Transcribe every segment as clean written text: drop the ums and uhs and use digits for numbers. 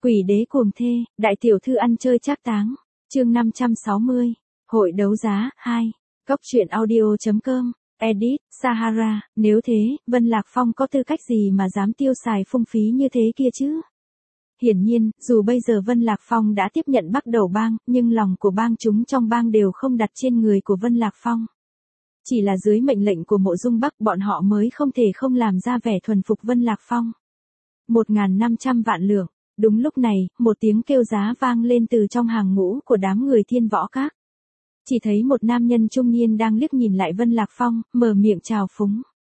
Quỷ đế cuồng thê, đại tiểu thư ăn chơi trác táng. Chương 560. Hội đấu giá 2. Góc truyện audio.com. Edit, Sahara, nếu thế, Vân Lạc Phong có tư cách gì mà dám tiêu xài phung phí như thế kia chứ? Hiển nhiên, dù bây giờ Vân Lạc Phong đã tiếp nhận Bắc Đầu bang, nhưng lòng của bang chúng trong bang đều không đặt trên người của Vân Lạc Phong. Chỉ là dưới mệnh lệnh của Mộ Dung Bắc bọn họ mới không thể không làm ra vẻ thuần phục Vân Lạc Phong. 1.500 vạn lượng. Đúng lúc này, một tiếng kêu giá vang lên từ trong hàng ngũ của đám người Thiên Võ Các. Chỉ thấy một nam nhân trung niên đang liếc nhìn lại Vân Lạc Phong, mở miệng chào phúng.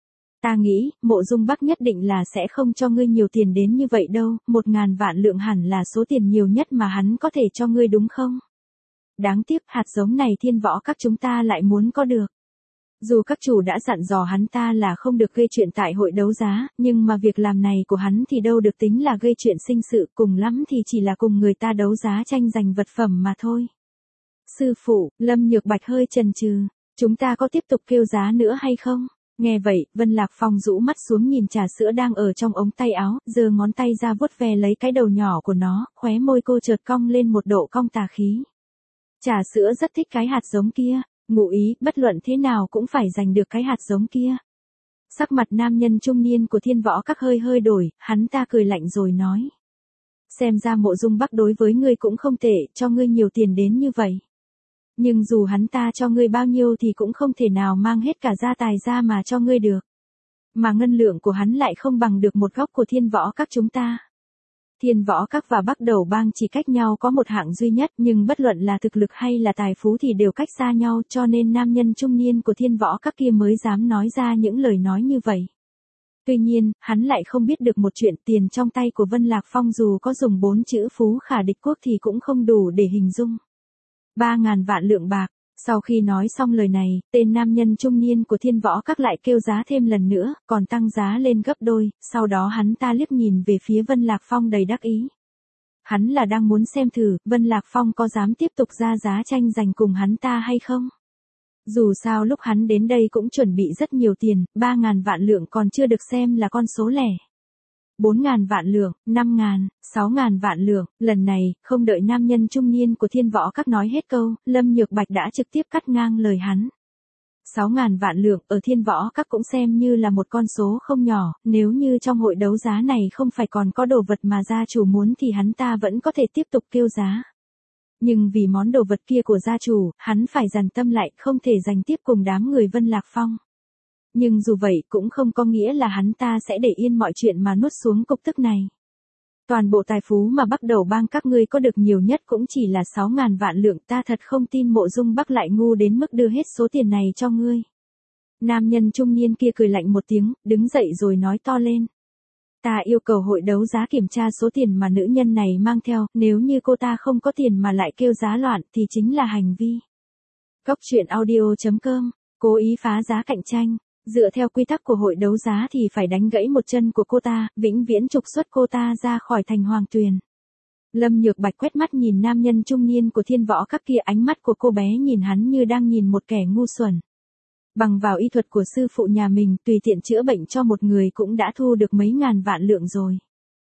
Ta nghĩ, Mộ Dung Bắc nhất định là sẽ không cho ngươi nhiều tiền đến như vậy đâu, 1.000 vạn lượng hẳn là số tiền nhiều nhất mà hắn có thể cho ngươi đúng không? Đáng tiếc hạt giống này Thiên Võ Các chúng ta lại muốn có được. Dù các chủ đã dặn dò hắn ta là không được gây chuyện tại hội đấu giá, nhưng mà việc làm này của hắn thì đâu được tính là gây chuyện sinh sự, cùng lắm thì chỉ là cùng người ta đấu giá tranh giành vật phẩm mà thôi. Sư phụ, Lâm Nhược Bạch hơi chần chừ, chúng ta có tiếp tục kêu giá nữa hay không? Nghe vậy, Vân Lạc Phong rũ mắt xuống nhìn trà sữa đang ở trong ống tay áo, giơ ngón tay ra vuốt ve lấy cái đầu nhỏ của nó, khóe môi cô chợt cong lên một độ cong tà khí. Trà sữa rất thích cái hạt giống kia. Ngụ ý, bất luận thế nào cũng phải giành được cái hạt giống kia. Sắc mặt nam nhân trung niên của Thiên Võ Các hơi đổi, hắn ta cười lạnh rồi nói. Xem ra Mộ Dung Bắc đối với ngươi cũng không tệ, cho ngươi nhiều tiền đến như vậy. Nhưng dù hắn ta cho ngươi bao nhiêu thì cũng không thể nào mang hết cả gia tài ra mà cho ngươi được. Mà ngân lượng của hắn lại không bằng được một góc của Thiên Võ Các chúng ta. Thiên Võ Các và Bắc Đầu bang chỉ cách nhau có một hạng duy nhất, nhưng bất luận là thực lực hay là tài phú thì đều cách xa nhau, cho nên nam nhân trung niên của Thiên Võ Các kia mới dám nói ra những lời nói như vậy. Tuy nhiên, hắn lại không biết được một chuyện, tiền trong tay của Vân Lạc Phong dù có dùng 4 chữ phú khả địch quốc thì cũng không đủ để hình dung. 3.000 vạn lượng bạc. Sau khi nói xong lời này, tên nam nhân trung niên của Thiên Võ Các lại kêu giá thêm lần nữa, còn tăng giá lên gấp đôi, sau đó hắn ta liếc nhìn về phía Vân Lạc Phong đầy đắc ý. Hắn là đang muốn xem thử, Vân Lạc Phong có dám tiếp tục ra giá tranh giành cùng hắn ta hay không? Dù sao lúc hắn đến đây cũng chuẩn bị rất nhiều tiền, 3.000 vạn lượng còn chưa được xem là con số lẻ. 4.000 vạn lượng, 5.000, 6.000 vạn lượng, lần này, không đợi nam nhân trung niên của Thiên Võ Các nói hết câu, Lâm Nhược Bạch đã trực tiếp cắt ngang lời hắn. 6.000 vạn lượng ở Thiên Võ Các cũng xem như là một con số không nhỏ, nếu như trong hội đấu giá này không phải còn có đồ vật mà gia chủ muốn thì hắn ta vẫn có thể tiếp tục kêu giá. Nhưng vì món đồ vật kia của gia chủ, hắn phải dằn tâm lại, không thể giành tiếp cùng đám người Vân Lạc Phong. Nhưng dù vậy cũng không có nghĩa là hắn ta sẽ để yên mọi chuyện mà nuốt xuống cục tức này. Toàn bộ tài phú mà Bắc Đầu bang các ngươi có được nhiều nhất cũng chỉ là 6.000 vạn lượng, ta thật không tin Mộ Dung Bắc lại ngu đến mức đưa hết số tiền này cho ngươi. Nam nhân trung niên kia cười lạnh một tiếng, đứng dậy rồi nói to lên. Ta yêu cầu hội đấu giá kiểm tra số tiền mà nữ nhân này mang theo, nếu như cô ta không có tiền mà lại kêu giá loạn thì chính là hành vi. Góc truyện audio.com, cố ý phá giá cạnh tranh. Dựa theo quy tắc của hội đấu giá thì phải đánh gãy một chân của cô ta, vĩnh viễn trục xuất cô ta ra khỏi thành Hoàng Tuyền. Lâm Nhược Bạch quét mắt nhìn nam nhân trung niên của Thiên Võ Các kia, ánh mắt của cô bé nhìn hắn như đang nhìn một kẻ ngu xuẩn. Bằng vào y thuật của sư phụ nhà mình, tùy tiện chữa bệnh cho một người cũng đã thu được mấy ngàn vạn lượng rồi.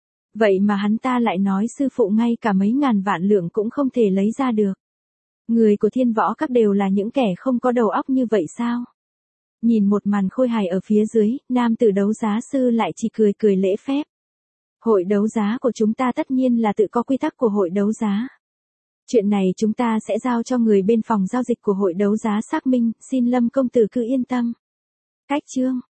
Vậy mà hắn ta lại nói sư phụ ngay cả mấy ngàn vạn lượng cũng không thể lấy ra được. Người của Thiên Võ Các đều là những kẻ không có đầu óc như vậy sao? Nhìn một màn khôi hài ở phía dưới, nam tử đấu giá sư lại chỉ cười cười lễ phép. Hội đấu giá của chúng ta tất nhiên là tự có quy tắc của hội đấu giá. Chuyện này chúng ta sẽ giao cho người bên phòng giao dịch của hội đấu giá xác minh, xin Lâm công tử cứ yên tâm. Cách chương